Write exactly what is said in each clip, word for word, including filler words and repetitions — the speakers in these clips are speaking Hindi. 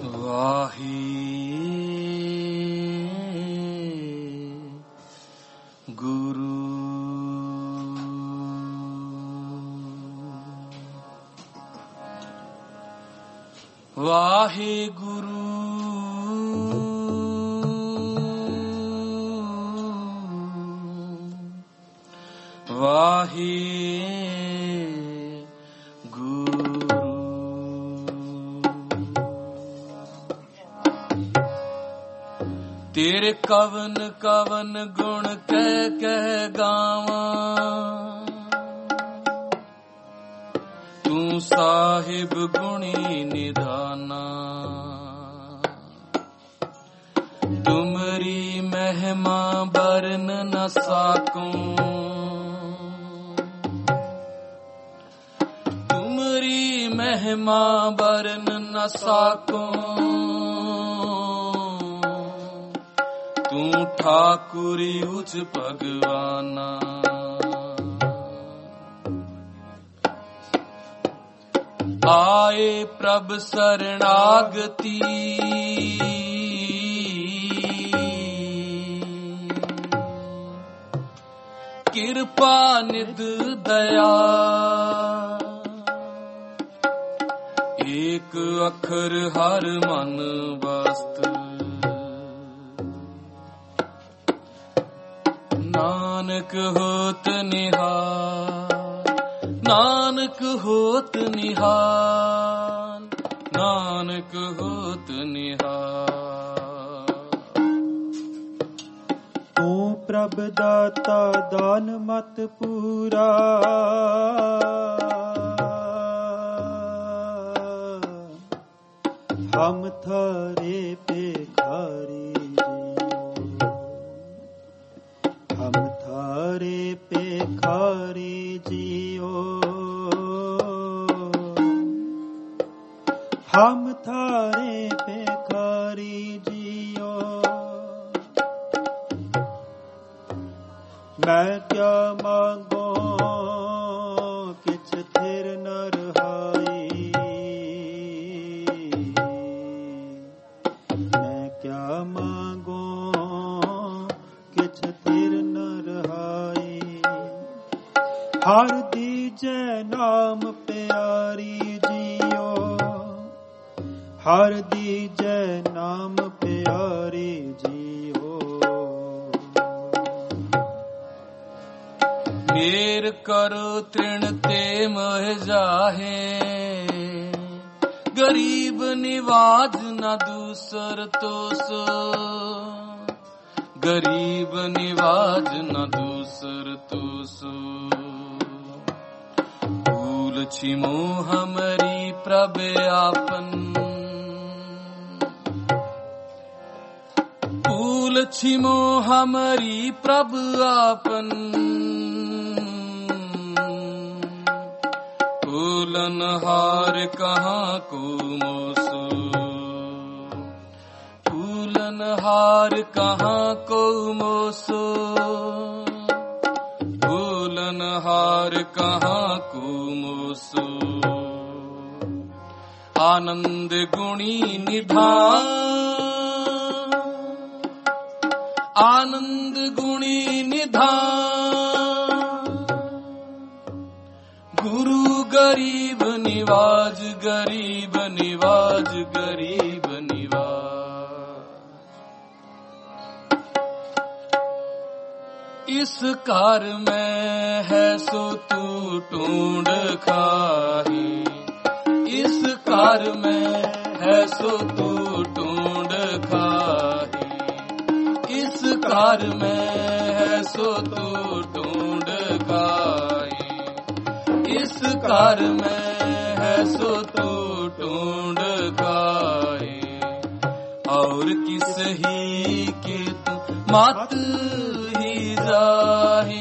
वाहे गुरु वाहे गुरु वाहे गुरु। तेरे कवन कवन गुण कह कह गावा, तू साहिब गुणी निधाना। तुमरी महिमा बरन न साकूं, तुमरी महिमा बरन न साकूं। तू ठाकुरी उच भगवाना। आए प्रभ शरणागति, कृपा निध दया। एक अखर हर मन वस्तु, नानक होत निहाल, नानक होत निहाल, नानक होत निहाल। तू प्रभ दाता दान मत पूरा, हम थारे भिखारी जियो, हम थारे भिखारी जियो, हम थारे भिखारी जियो। मैं क्या मांगो किछ थिर न रहाई, मैं क्या मांगो किछ थिर न रहाई। हर दीजे नाम प्यारी जियो, हर दीजे नाम प्यारी जियो। मेर करो तृण ते मोह जाहे, गरीब निवाज न दूसर तो सो, गरीब निवाज न दूसर तो सो। भूल छिमो हमरी प्रभ आपन, भूल छिमो हमरी प्रभ आपन। फूलन हार कहाँ को मोसो, फूलन हार कहाँ को मोसो, फूलन हार कहाँ को मोसो। आनंद गुणी निधान, आनंद गुणी निधान। गुरु गरीब निवाज, गरीब निवाज, गरीब निवाज। इस कार में है सो तू ढूंढ खाही, इस कार में है सो तू ढूंढ खाही। इस कार में है सो तू ढूंढ खाही, इस कार में है सो तू ढूंढ खाए। और किस ही के तू मात ही जाहे,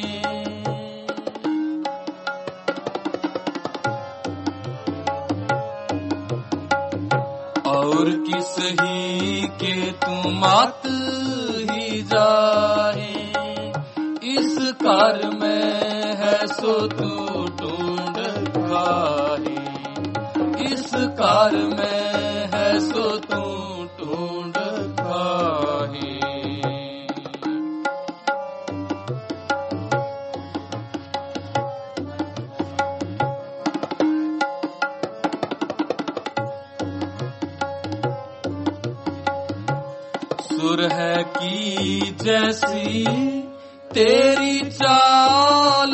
और किस ही के तू मात ही जाहे। इस कार में है सो तू ढूंढ खाही, इस कार में है सो तू सुर है की जैसी तेरी चाल,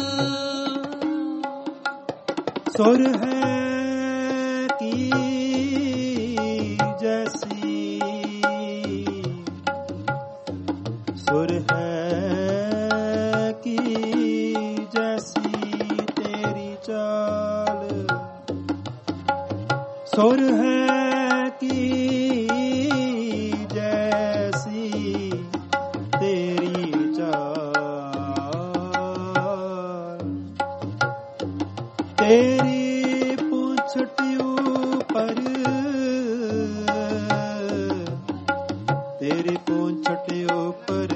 सुर है की जैसी, सुर है की जैसी तेरी चाल, सुर है की जैसी तेरी चाल, तेरी पूंछटियों पर, तेरी पूंछटियों पर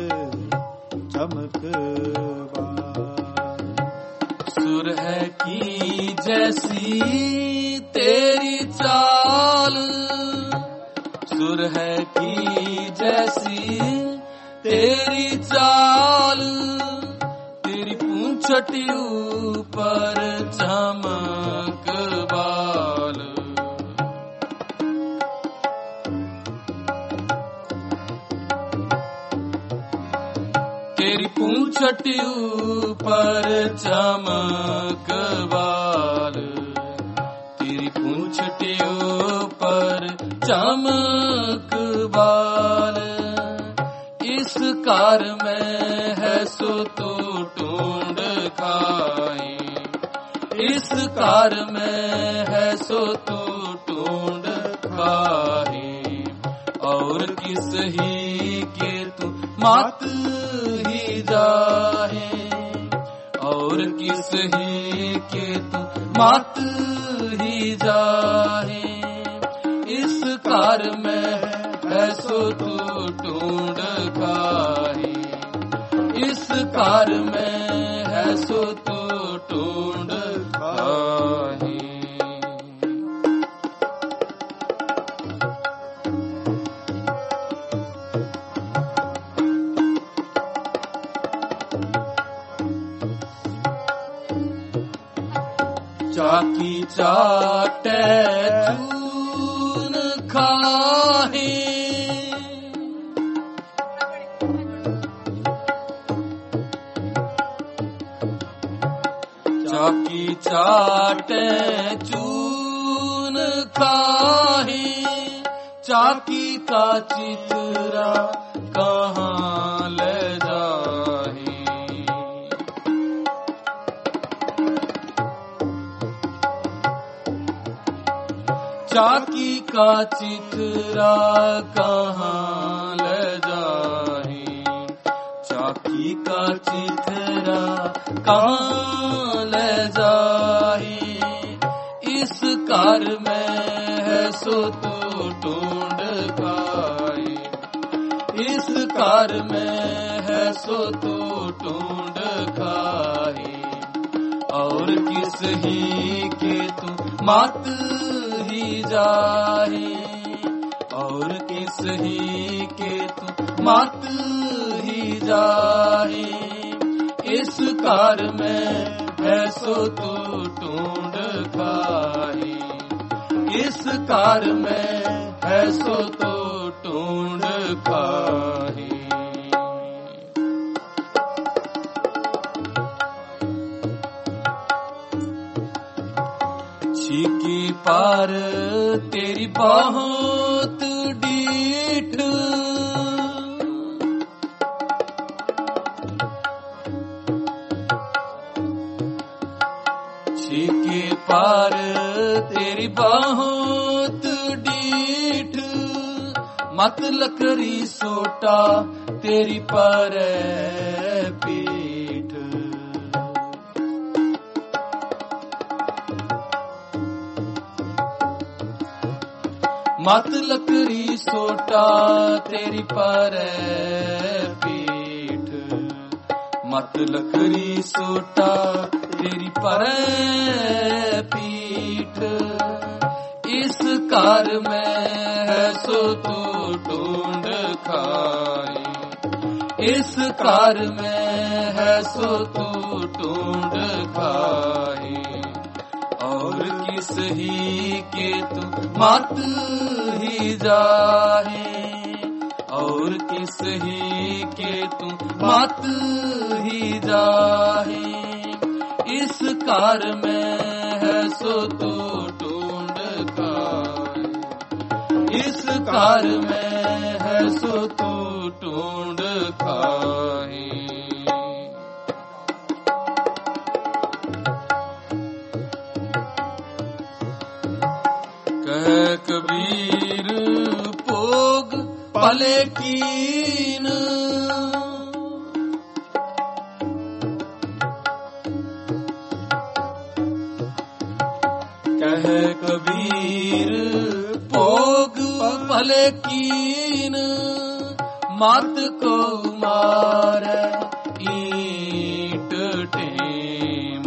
चमक बार, सुर है की जैसी तेरी चाल, सुर है की जैसी तेरी चाल, तेरी पूंछटियों पर चमक बाल, तेरी पूंछटियों पर चमक बाल, तेरी पूंछटियों पर चमक बाल, इस कार में है सो तो ढूंढ खाए, इस कार में है सो तो ढूंढ खाए, और किस ही के तू मात ही जाहे, और किस ही के तू मात ही जाहे, इस कार में है सो तू ढूंढ खाए, इस कार में है सो तू ढूंढ खाए। चाकी चाटे चून खाहे, चाकी चाटे चून खाहे, चाकी का चितरा कहाँ ले जाहे, चाकी का चितरा कहाँ ले जाहे, चाकी का चितरा कहाँ ले जाहे, इस कार में है सो तो ढूंढ खाए, इस कार में है सो तो ढूंढ खाए, और किस ही के तू मात ही जाहे, और किस ही के तू मात ही जाहे, इस कार में है सो तू ढूंढ खाए, इस कार में है सो तो ढूंढ खाए। छीकी पार तेरी बहुत डीठ, छीकी पार तेरी बहुत डीठ, मत लकड़ी सोटा तेरी पर पीठ, मत लकड़ी सोटा तेरी पर पीठ, मत लकड़ी सोटा तेरी पर पीठ, इस कार में है सो तू ढूंढ खाए, इस कार में है सो तू ढूंढ खाए, और किस ही के तू मात ही जाहे, और किस ही के तू मत ही जाहे। इस कार में है सो तू ढूंढ खाए, इस कार में है सो तू ढूंढ खाए। कह कबीर भोग पले कीन, कह कबीर भोग पले कीन, मत को मारे ईंट टेम।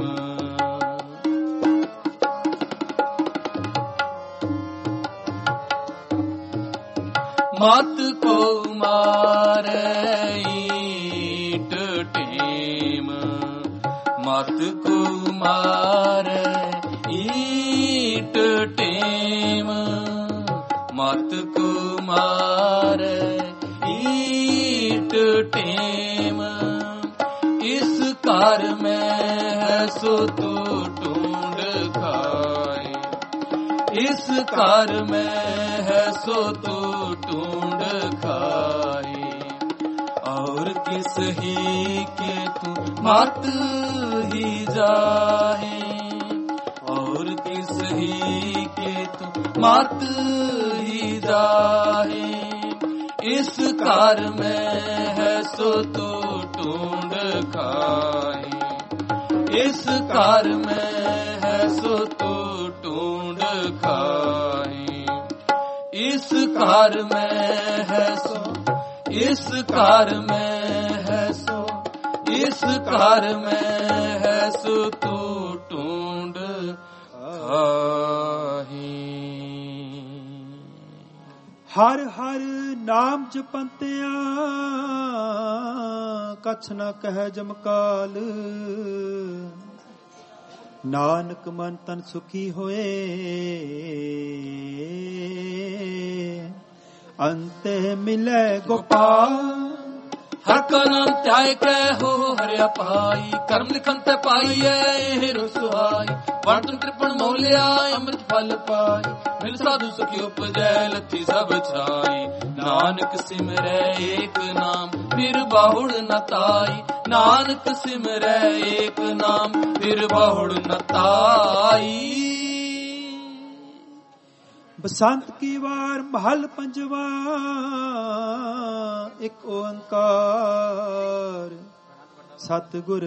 मत को मारे ईंट टेम, मत को मारे ईंट टेम, मत को मारे ईंट टेम। इस कार में है सो तू ढूंढ खाए, इस कार में है सो तू ढूंढ खाए। और किस ही के तू मत ही जाए, और किस ही के तू मत ही जाए। इस कार में है सो तू ढूंढ खाए, इस कार में है सो तू ढूंढ खाए। इस कार में है सो, इस कार में है सो, इस कार में है सो तू ढूंढ खाए। हर हर नाम जपंतिया कछ न कह जमकाल। नानक मन तन सुखी होए अंते मिले गोपाल। हर का नाम त्याय के हो हरिया पाई, कर्म लिखन ते पाई है सुहाई। वर्तन कृपण मोलिया अमृत फल पाई, मिल साधु सुखी उपजय लथी सब छाई। नानक सिमरै एक नाम फिर बाहुड़ न ताई, नानक सिमरै एक नाम फिर बाहुड़ न ताई। बसंत की वार महल पंजवा एक ओंकार सतगुर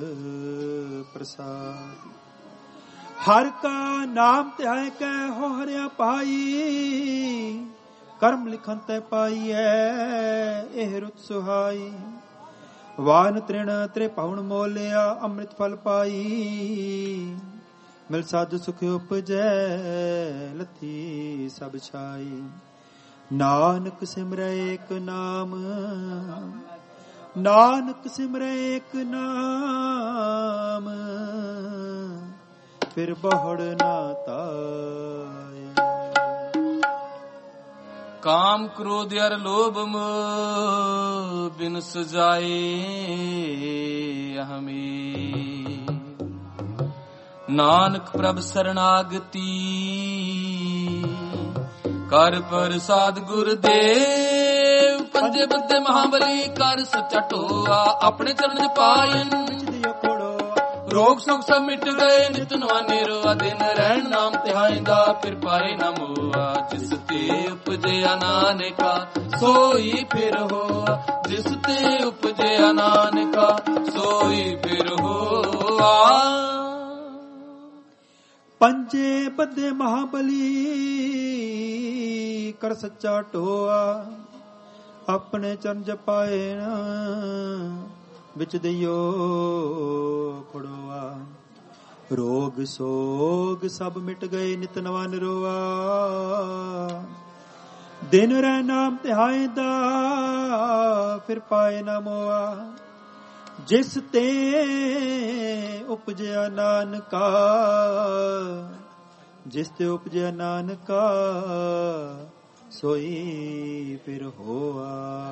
प्रसाद। हर का नाम त्याय कै हो हरिया पाई, कर्म लिखन तै पाई है एह रुत सुहाई। वान तृण त्रे पाउन मोलिया अमृत फल पाई, मिल साधु सुख उपजै लथी सब छाई। नानक सिमरै एक नाम, नानक सिमरै एक नाम फिर बहुड़ ना ताय। काम क्रोध अर लोभ मोह बिन सुजाए हमें। नानक प्रभ शरणागति कर प्रसाद गुरुदेव। पंजे बद्दे महाबली कर सच्चा टोआ, अपने चरण पायन रोग सुख सब मिट गए नित नवा निरोआ। दिन रहन नाम तिहाइंदा फिर पाए न मोआ। जिस ते उपजया नानका सोई फिर होआ, जिस ते उपजया नानका सोई फिर होआ। पंजे बद्दे महाबली कर सच्चा टोआ, अपने चरण जपाए न विच दियो खड़ोआ। रोग सोग सब मिट गए नित नवा निरोआ। दिन रह नाम तिहाइंदा फिर पाए न मोआ। जिस ते उपजया नानका, जिस ते उपजया नानका ਸੋਈ ਫਿਰ ਹੋਆ।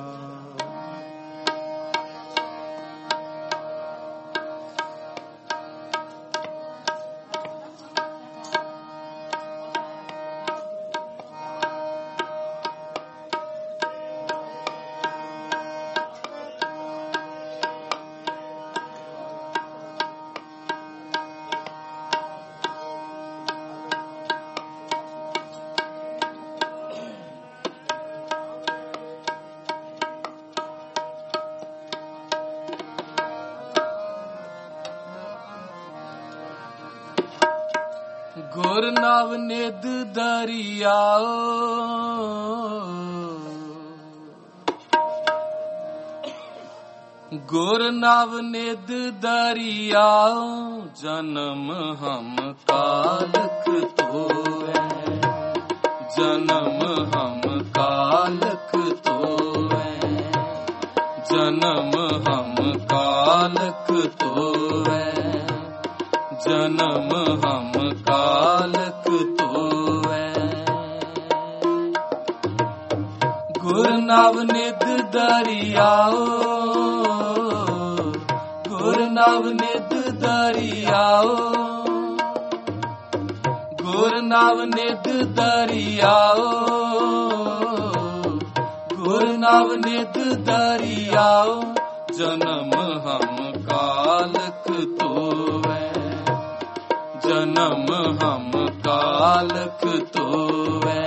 ਗੁਰ ਨਵ ਨਿਧ ਦਰਿਆਓ, ਗੁਰ ਨਵ ਨਿਧ ਦਰਿਆਓ, ਜਨਮ ਹਮ ਕਾਲਖ ਧੋਵੈ, ਜਨਮ ਹਮ ਕਾਲਖ ਧੋਵੈ, ਜਨਮ ਹਮ ਕਾਲਖ ਧੋਵੈ, ਜਨਮ ਹਮ ਕਾਲਖ ਧੋਵੈ। ਗੁਰ ਨਵ ਨਿਧ ਦਰਿਆਓ, ਗੁਰ ਨਵ ਨਿਧ ਦਰਿਆਓ, ਗੁਰ ਨਵ ਨਿਧ ਦਰਿਆਓ, ਗੁਰ ਨਵ ਨਿਧ ਦਰਿਆਓ, ਜਨਮ ਹਮ ਕਾਲਖ ਧੋਵੈ, ਜਨਮ ਹਮ ਕਾਲਖ ਧੋਵੈ,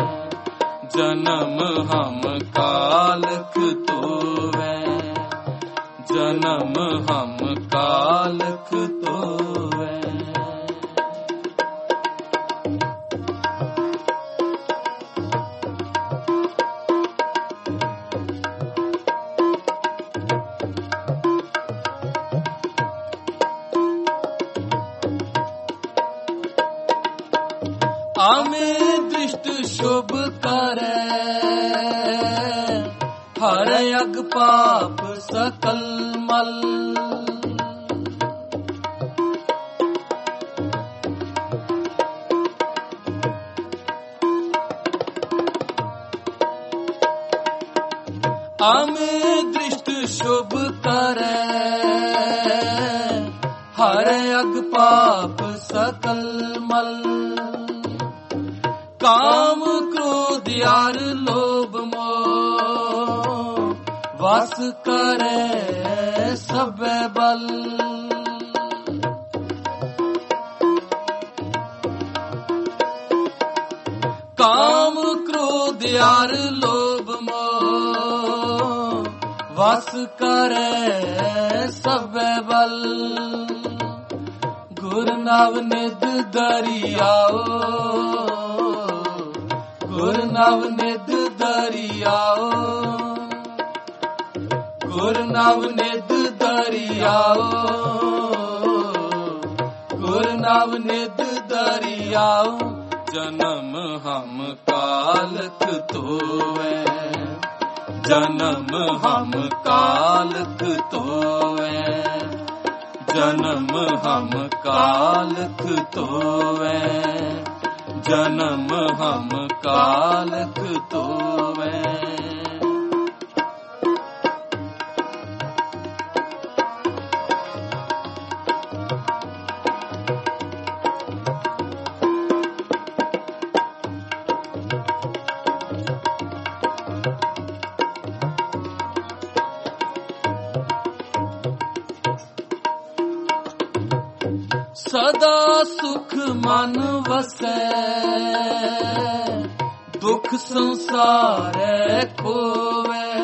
ਜਨਮ ਹਮ ਕਾਲਖ ਧੋਵੈ, ਜਨਮ ਹਮ ਕਾਲਖ ਧੋਵੈ। ਆਮੇ ਦ੍ਰਿਸ਼ਟ ਸ਼ੁਭ ਕਰੈ, ਹਰ ਅਗ ਪਾਪ ਸਕਲ ਮਲ, ਆਮੇ ਦ੍ਰਿਸ਼ਟ ਸ਼ੁਭ ਕਰੈ, ਹਰ ਅਗ ਪਾਪ ਸਕਲ ਮਲ, ਕਾਮ ਕ੍ਰੋਧ ਯਾਰ ਲੋਭ ਮੋਹ, ਵਸ ਕਰੈ ਸਭੈ ਬਲ, ਕਾਮ ਕ੍ਰੋਧ ਯਾਰ ਲੋਭ ਮੋਹ, ਵਸ ਕਰੈ ਸਭੈ ਬਲ। ਗੁਰ ਨਵ ਨਿਧ ਦਰਿਆਓ, ਗੁਰ ਨਵ ਨਿਧ ਦਰਿਆਓ, ਗੁਰ ਨਵ ਨਿਧ ਦਰਿਆਓ, ਗੁਰ ਨਵ ਨਿਧ ਦਰਿਆਓ, ਜਨਮ ਹਮ ਕਾਲਖ ਧੋਵੈ, ਜਨਮ ਹਮ ਕਾਲਖ ਧੋਵੈ, ਜਨਮ ਹਮ ਕਾਲਖ ਧੋਵੈ, ਜਨਮ ਹਮ ਕਾਲਖ ਧੋਵੈ। ਸਦਾ ਸੁਖ ਮਨ ਵਸੈ, ਦੁਖ ਸੰਸਾਰੈ ਖੋਵੈ,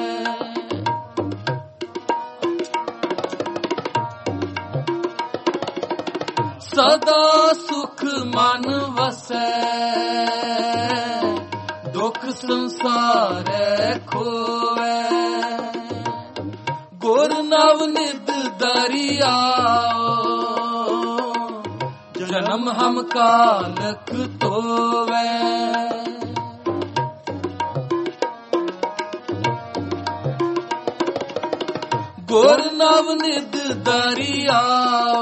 ਸਦਾ ਸੁਖ ਮਨ ਵਸੈ, ਦੁਖ ਸੰਸਾਰੈ ਖੋਵੈ, ਗੁਰ ਨਵ ਨਿਧ ਦਰਿਆਓ, ਜਨਮ ਹਮ ਕਾਲਖ ਧੋਵੈ, ਗੁਰ ਨਵ ਨਿਧ ਦਰਿਆਓ,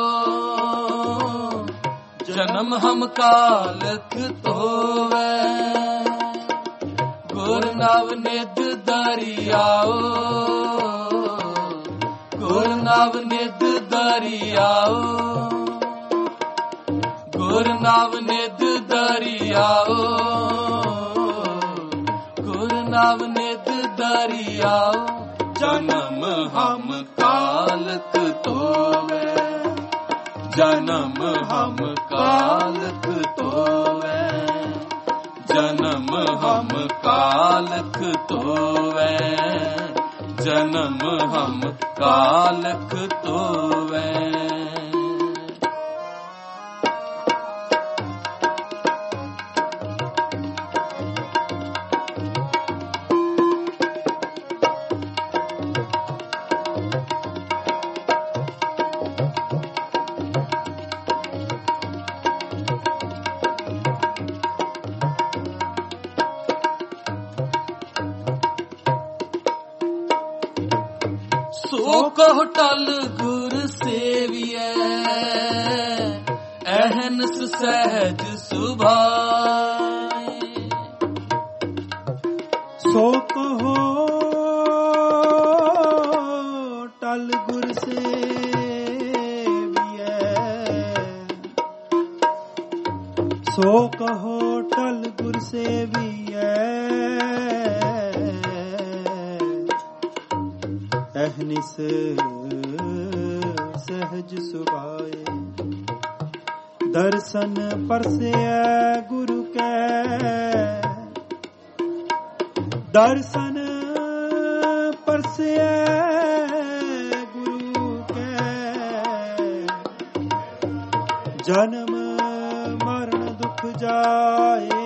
ਜਨਮ ਹਮ ਕਾਲਖ ਧੋਵੈ, ਨਵ ਨਿਧ ਦਰਿਆਓ, ਗੁਰ ਨਵ ਨਿਧ ਦਰਿਆਓ, ਗੁਰ ਨਵ ਨਿਧ ਦਰਿਆਓ, ਗੁਰ ਨਵ ਨਿਧ ਦਰਿਆਓ। ਜਨਮ ਹਮ ਕਾਲਕ ਧੋਵੈ, ਜਨਮ ਹਮ ਕਾਲਕ ਧੋਵੈ, ਜਨਮ ਹਮ ਕਾਲਕ ਧੋਵੈ, ਜਨਮ ਹਮ ਕਾਲਕ ਧੋਵੈ। ਸੋ ਕਹੁ ਟਲ ਗੁਰ ਸੇਵੀਐ, ਅਹਨਸ ਸਹਿਜ ਸੁਭਾਏ। ਸੋ ਕਹੋ ਟਲ ਗੁਰ ਸੇਵੀਐ, ਸੋ ਕਹੋ ਟਲ ਗੁਰ ਸੇਵੀਐ, ਅਹਨਿਸ ਸਹਿਜ ਸੁਭਾਏ। ਦਰਸ਼ਨ ਪਰਸੈ ਗੁਰੂ ਕੈ, ਦਰਸ਼ਨ ਪਰਸੈ ਗੁਰੂ ਕੈ, ਜਨਮ ਮਰਨ ਦੁਖ ਜਾਏ,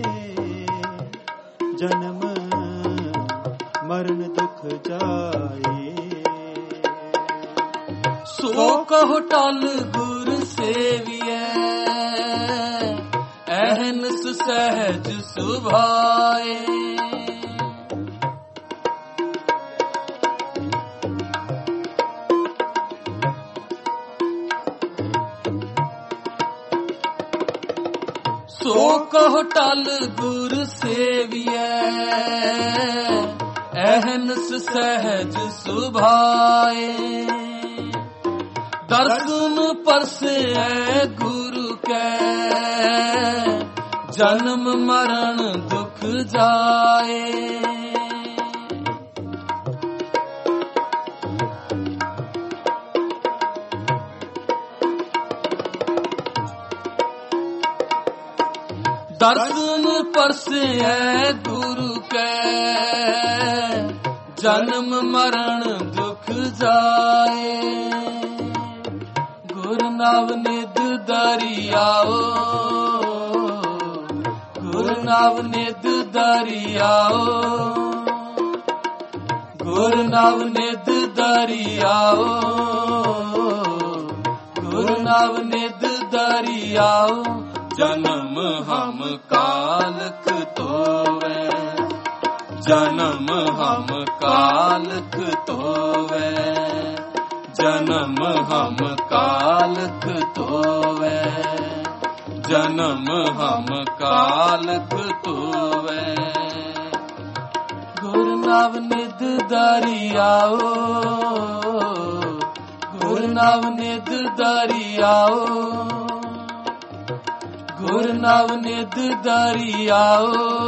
ਜਨਮ ਮਰਨ ਦੁਖ ਜਾਏ। ਸੋ ਕਹੁ ਟਲ ਗੁਰ ਸੇਵੀਐ, ਅਹਨਸ ਸਹਿਜ ਸੁਭਾਏ। ਸੋ ਕਹੁ ਟਲ ਗੁਰ ਸੇਵੀਐ, ਅਹਨਸ ਸਹਿਜ ਸੁਭਾਏ। ਦਰਸ਼ਨ ਪਰਸੈ ਗੁਰੂ ਕੈ, ਜਨਮ ਮਰਨ ਦੁਖ ਜਾਏ। ਦਰਸ਼ਨ ਪਰਸੈ ਗੁਰੂ ਕੈ, ਜਨਮ ਮਰਨ ਦੁਖ ਜਾਏ। ਗੁਰ ਨਵ ਨਿਧ ਦਰਿਆਓ, ਗੁਰ ਨਵ ਨਿਧ ਦਰਿਆਓ, ਗੁਰ ਨਵ ਨਿਧ ਦਰਿਆਓ, ਗੁਰ ਨਵ ਨਿਧ ਦਰਿਆਓ। ਜਨਮ ਹਮ ਕਾਲਕ ਧੋਵੈ, ਜਨਮ ਹਮ ਕਾਲਕ ਧੋਵੈ, ਜਨਮ ਹਮ ਕਾਲਕ ਧੋਵੈ, ਜਨਮ ਹਮ ਕਾਲਕ ਧੋਵੈ। ਗੁਰ ਨਵ ਨਿਧ ਦਰਿਆਓ, ਗੁਰ ਨਵ ਨਿਧ ਦਰਿਆਓ, ਗੁਰ ਨਵ ਨਿਧ ਦਰਿਆਓ,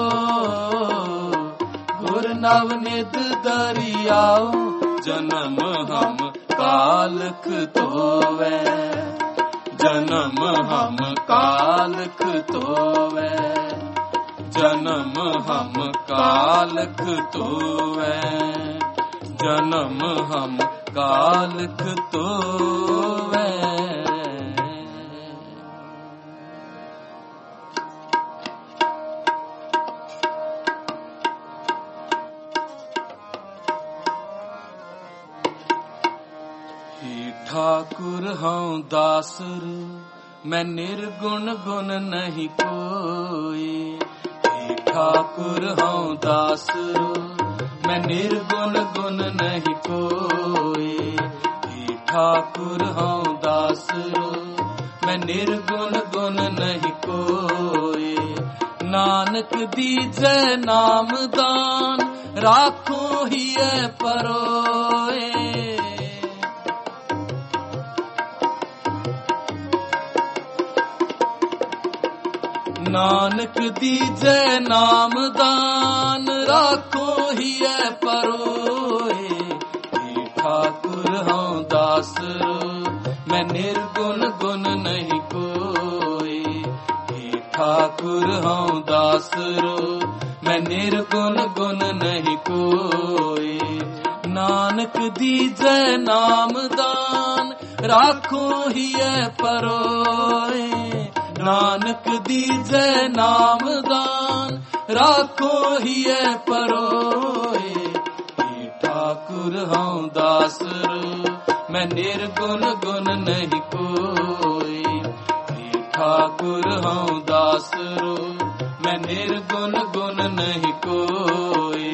ਗੁਰ ਨਵ ਨਿਧ ਦਰਿਆਓ। ਜਨਮ ਹਮ ਕਾਲਕ ਧੋਵੈ, ਜਨਮ ਹਮ ਕਾਲਕ ਧੋਵੈ, ਜਨਮ ਹਮ ਕਾਲਕ ਧੋਵੈ, ਜਨਮ ਹਮ ਕਾਲਕ ਧੋਵੈ। ठाकुर हूँ दासर, मैं निर्गुण गुण नहीं कोई। हे ठाकुर हूँ दासर, मैं निर्गुण गुण नहीं कोई। हे ठाकुर हूँ दासर, मैं निर्गुण गुण नहीं कोई। नानक दीजै नाम दान राखो हिए परोए। नानक दीजै नाम दान राखो हिए परोए। हे ठाकुर हूँ दासरो मैं निर्गुण गुण नहीं कोई। हे ठाकुर हूँ दासरो मैं निर्गुण गुण नहीं कोई। नानक दीजै नाम दान राखो हिए परोए। नानक दीजै नाम दान राखो हिए परोए। हे ठाकुर हूँ दासरो मैं निर्गुण गुण नहीं कोई। हे ठाकुर हूँ दासरो मैं निर्गुण गुण नहीं कोई।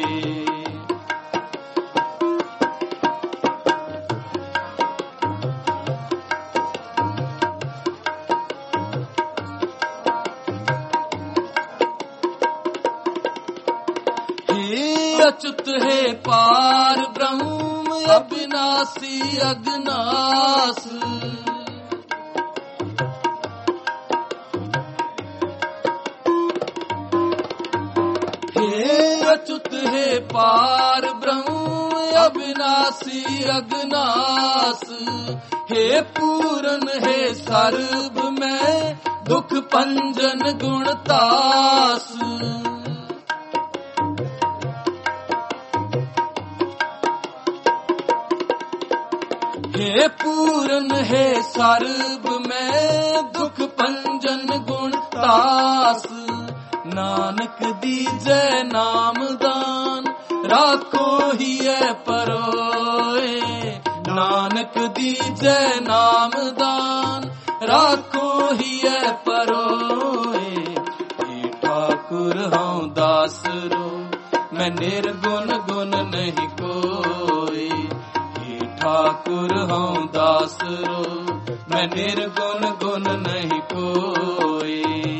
अच्युत है पार ब्रह्म अविनाशी अगनास। हे अच्युत है पार ब्रह्म अविनाशी अगनास। हे पूरन है सर्व में दुख पंजन गुणतास। हे पूरन है सर्व में दुख पंजन गुणतास। नानक दीजै नाम दान राखो हिए परोए। नानक दीजै नाम दान राखो हिए परोए। हे ठाकुर हूँ दासरो मैं निर्गुण गुण नहीं कोई। ठाकुर हूँ दासरो मैं निर्गुण गुण नहीं कोई।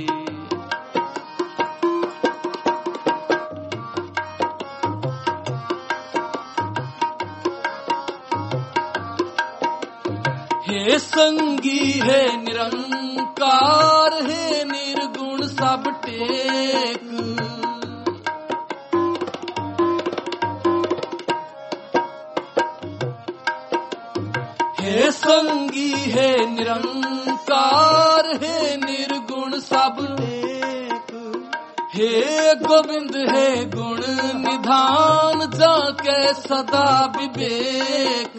हे संगी है निरंकार है निर्गुण सब टेक। हे संगी है निरंकार है निर्गुण सब टेक। हे गोविंद है गुण निधान जाके सदा विवेक।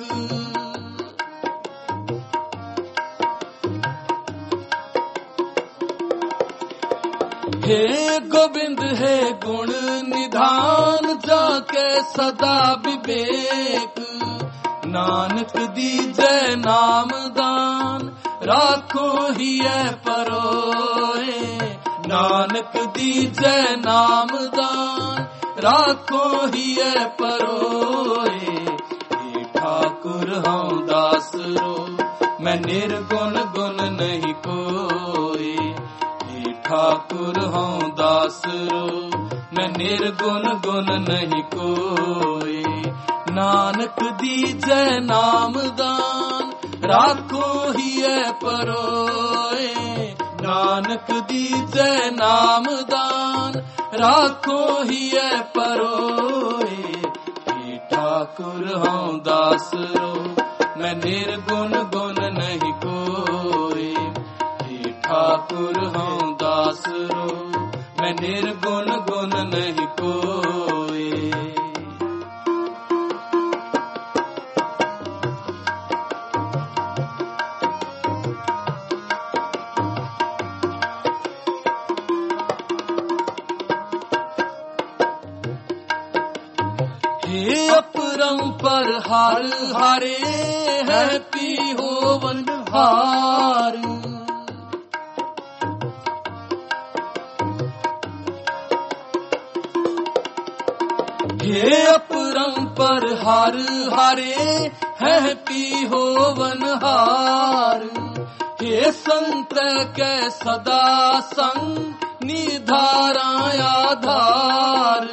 हे गोविंद है गुण निधान जाके सदा विवेक। नानक दीजै नाम दान राखो हिए परोए। नानक दीजै नाम दान राखो हिए परोए। हे ठाकुर हूँ दासरो मैं निर्गुण गुण नहीं कोई। हे ठाकुर हूँ दासरो मैं निर्गुण गुण नहीं कोई। नानक दीजै नाम दान राखो हिए परोए। नानक दीजै नाम दान राखो हिए परोए। हे ठाकुर हूँ दासरो मैं निर्गुण गुण नहीं कोई। हे ठाकुर हूँ दासरो मैं निर्गुण गुण नहीं कोई। हे अपरंपर हर हरे है पी होवन हार। हे अपरंपर हर हरे है पी होवन हार। हे संत के सदा संग निधारा आधार।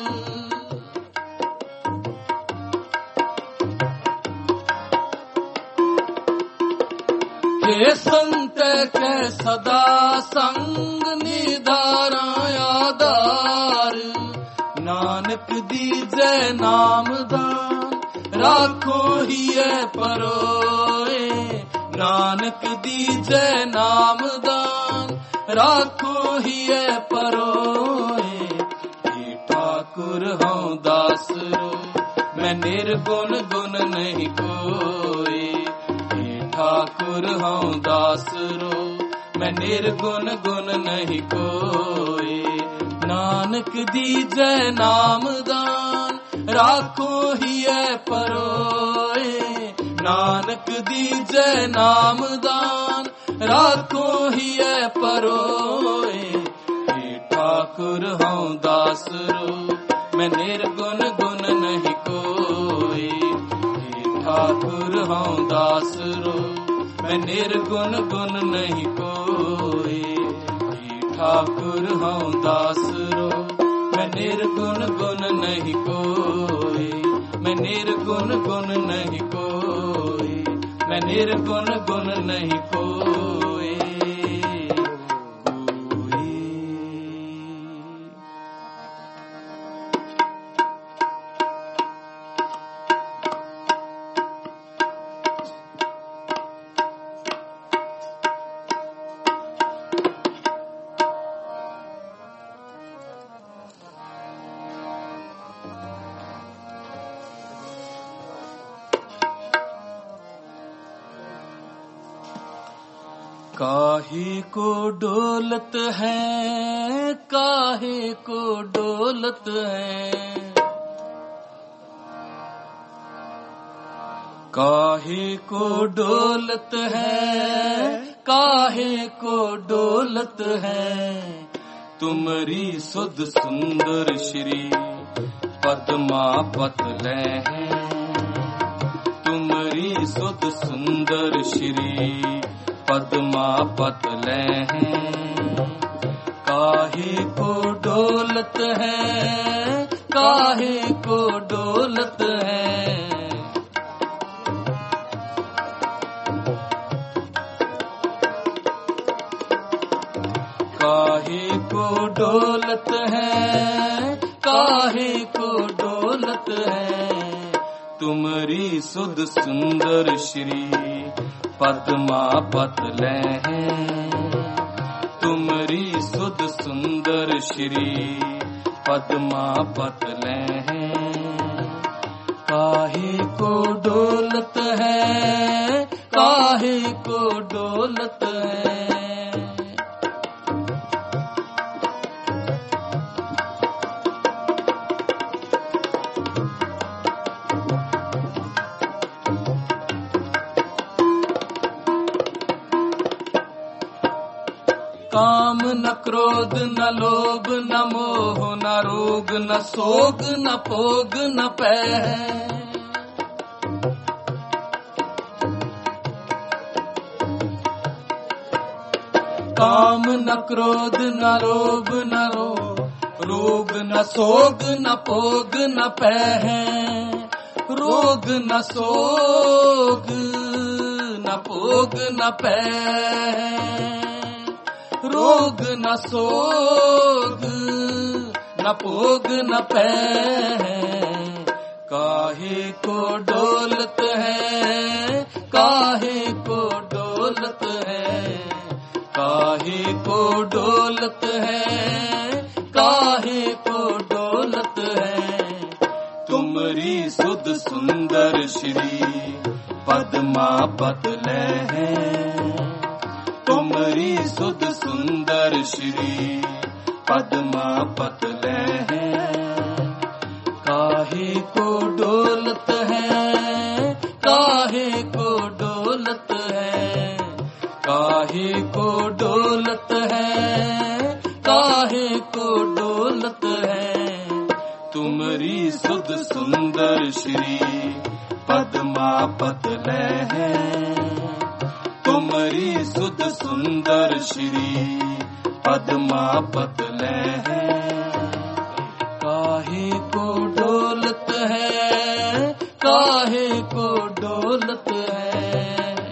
हे संत के सदा संग निधारा आधार। नानक दीजे नाम दान राखो ही परोए। नानक दीजे नाम दान राखो ही परोए। हे ठाकुर हूँ दास रो मैं निर्गुण गुण नहीं कोई। हे ठाकुर हूँ दास रो मैं निर्गुण गुण नहीं कोई। नानक दीजे नाम दान राखो ही परोए। नानक दीजे नाम दान राखो ही परोए। हे ठाकुर हूँ दास रो मैं निर्गुण गुण नहीं कोई। हे ठाकुर हूँ दास रो मैं निर्गुण गुण नहीं कोई। हे ठाकुर हूँ दास रो मैं निर्गुण गुण नहीं कोई। मैं निर्गुण गुण नहीं कोई। मैं निर्गुण गुण नहीं कोई। काहे को डोलत है, काहे को डोलत है। काहे को डोलत है, काहे को डोलत है। तुमरी सुध सुंदर श्री पद्मा पतले हैं। तुमरी सुध सुंदर श्री पद्मा पतले हैं। काहे को डोलत है, काहे को डोलत है। काहे को डोलत है, काहे को डोलत है। तुमरी सुध सुंदर श्री पद्मा पतले हैं। तुमरी सुध सुंदर श्री पद्मा पतले हैं। काहे को डोलत है, काहे को डोलत है। काम न क्रोध न लोभ न मोह न रोग न सोग न भोग न पैह। काम न क्रोध न लोभ न रोग न सोग न भोग न पैह। रोग न सोग न भोग न पैह। रोग न सोग न भोग न पैह। काहे को डोलत है, काहे को डोलत है। काहे को डोलत है, काहे को डोलत है। तुमरी सुध सुंदर श्री पद्मा पतले हैं। तुमरी सुध सुंदर श्री पद्मा पतले हैं। काहे को डोलत है, काहे को डोलत है। काहे को डोलत है, काहे को डोलत है। तुमरी सुध सुंदर श्री पद्मा पतले हैं। तुमरी सुध सुंदर श्री पद्मा पत लय काहे को डोलत है काहे को डोलत है।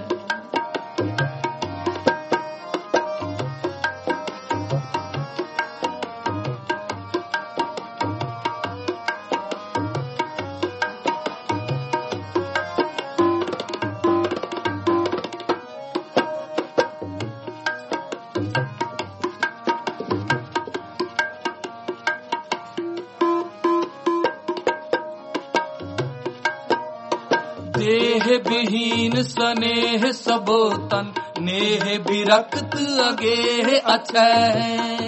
देह विहीन स्नेह सबो तन नेह बिरक्त अगेह अछै।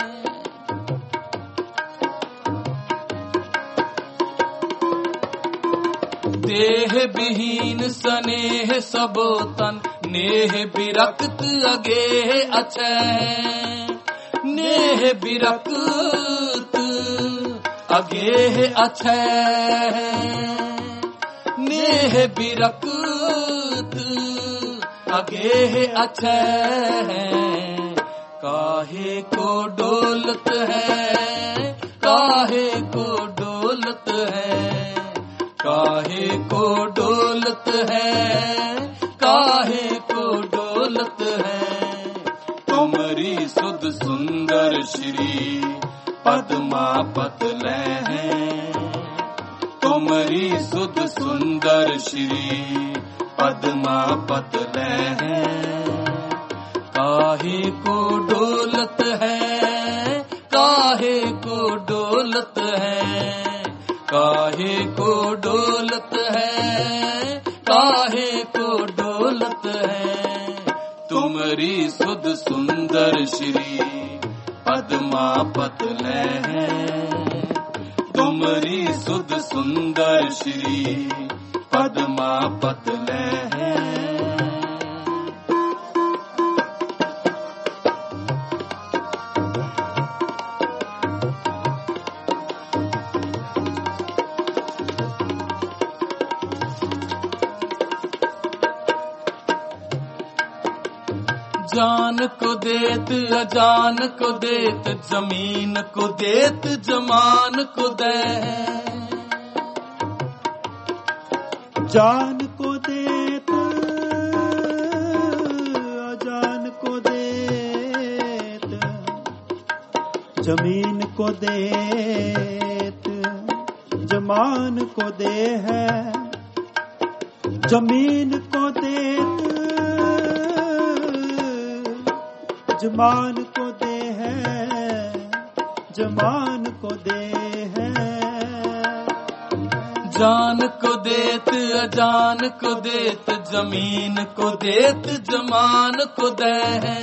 देह विहीन स्नेह सबो तन नेह बिरक्त अगेह अछै। नेह बिरक्त अगेह अछै नेह बिरक्त अगेह अछै। काहे को डोलत है काहे को डोलत है काहे को डोलत है काहे को डोलत है। तुमरी सुध सुंदर श्री पद्मा पत लय तुमरी सुध सुंदर श्री पद्मा पत लय काहे को डोलत है काहे को डोलत है काहे को डोलत है काहे को डोलत है। तुमरी सुध सुंदर श्री पद्मा पत लय तुमरी सुध सुंदर श्री पद्मा पत लय। जान को देत अजान को देत जमीन को देत जमान को दे। जान को देत अजान को देत जमीन को देत जमान को दे है। जमीन को देत जमान को दे है जमान को दे है। जान को देत अजान को देत जमीन को देत जमान को दे है।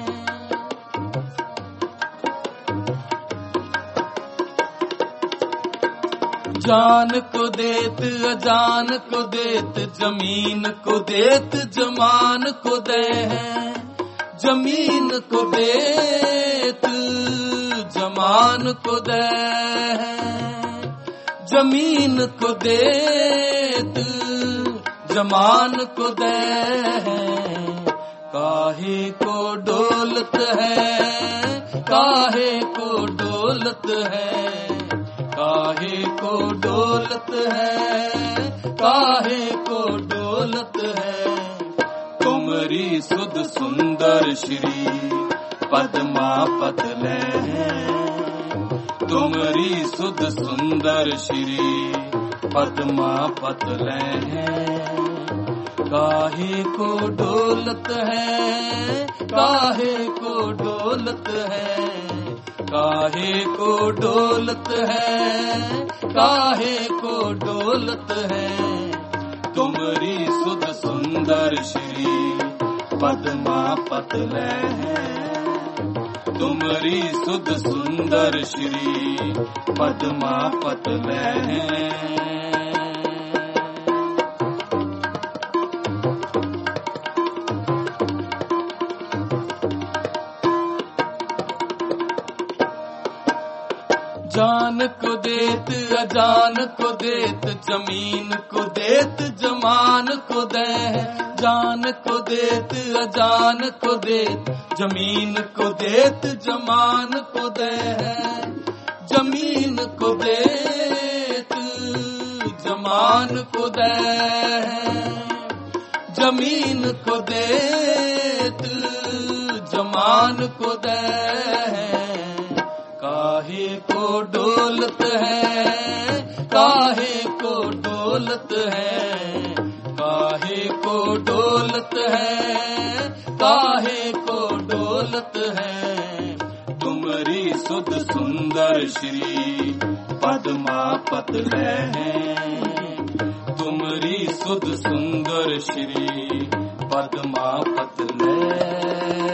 जान को देत अजान को देत जमीन को देत जमान को दे है। जमीन को देत जमान को दे जमीन को देत जमान को दे। काहे को डोलत है काहे को डोलत है काहे को डोलत है काहे को डोलत है। तुमरी सुध सुंदर श्री पद्मा पत लय तुमरी सुध सुंदर श्री पद्मा पत लय। काहे को डोलत है काहे को डोलत है काहे को डोलत है काहे को डोलत है। तुमरी सुध सुंदर श्री पद्मा पत लय तुमरी सुध सुंदर श्री पद्मा पत लय। जान को देत अजान को देत, जमीन को देत जमान को दे, जान को देत अजान को देत, जमीन को देत जमान को दे, जमीन को देत जमान को दे, जमीन को देत जमान को दे। काहे को डोलत है, काहे को डोलत है, काहे को डोलत है, काहे को डोलत है। तुमरी सुध सुंदर श्री पद्मापत है, तुमरी सुध सुंदर श्री पद्मापत है।